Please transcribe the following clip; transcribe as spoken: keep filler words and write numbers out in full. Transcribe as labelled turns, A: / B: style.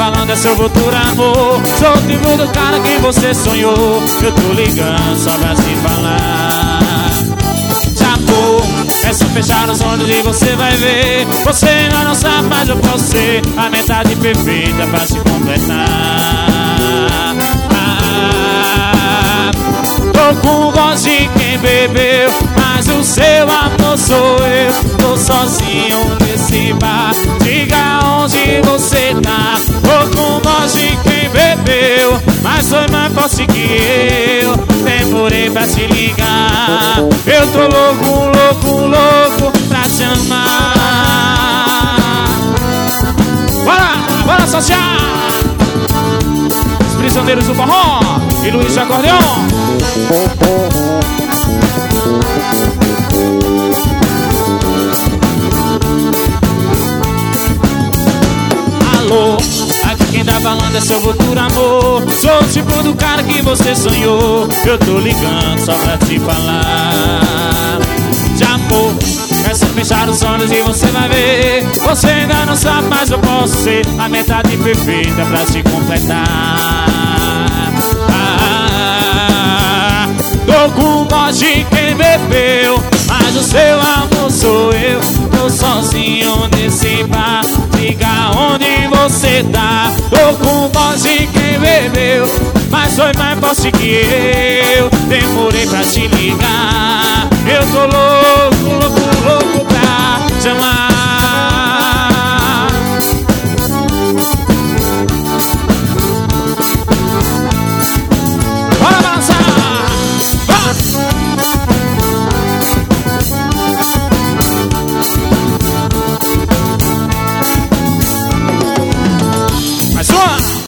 A: falando é seu futuro amor. Sou o tipo do cara que você sonhou. Eu tô ligando só pra te falar. Já vou, é só fechar os olhos e você vai ver. Você ainda não sabe, mas eu posso ser a metade perfeita pra se completar. Ah, tô com voz de quem bebeu, mas o seu amor sou eu. Tô sozinho nesse bar, diga onde você tá. Tô com voz de quem bebeu, mas foi mais forte que eu. Demorei pra te ligar. Eu tô louco, louco, louco pra te amar. Bora, bora associar os prisioneiros do forró e Luiz de acordeon. Alô, aqui quem tá falando é seu futuro amor. Sou o tipo do cara que você sonhou. Eu tô ligando só pra te falar. Já vou, é só fechar os olhos e você vai ver. Você ainda não sabe, mas eu posso ser a metade perfeita pra te completar. Ah, tô com voz de quem bebeu, mas o seu amor sou eu. Tô sozinho nesse bar, diga onde você tá. Tô com voz de quem bebeu, mas foi mais forte que eu. Demorei pra te ligar. Eu tô louco,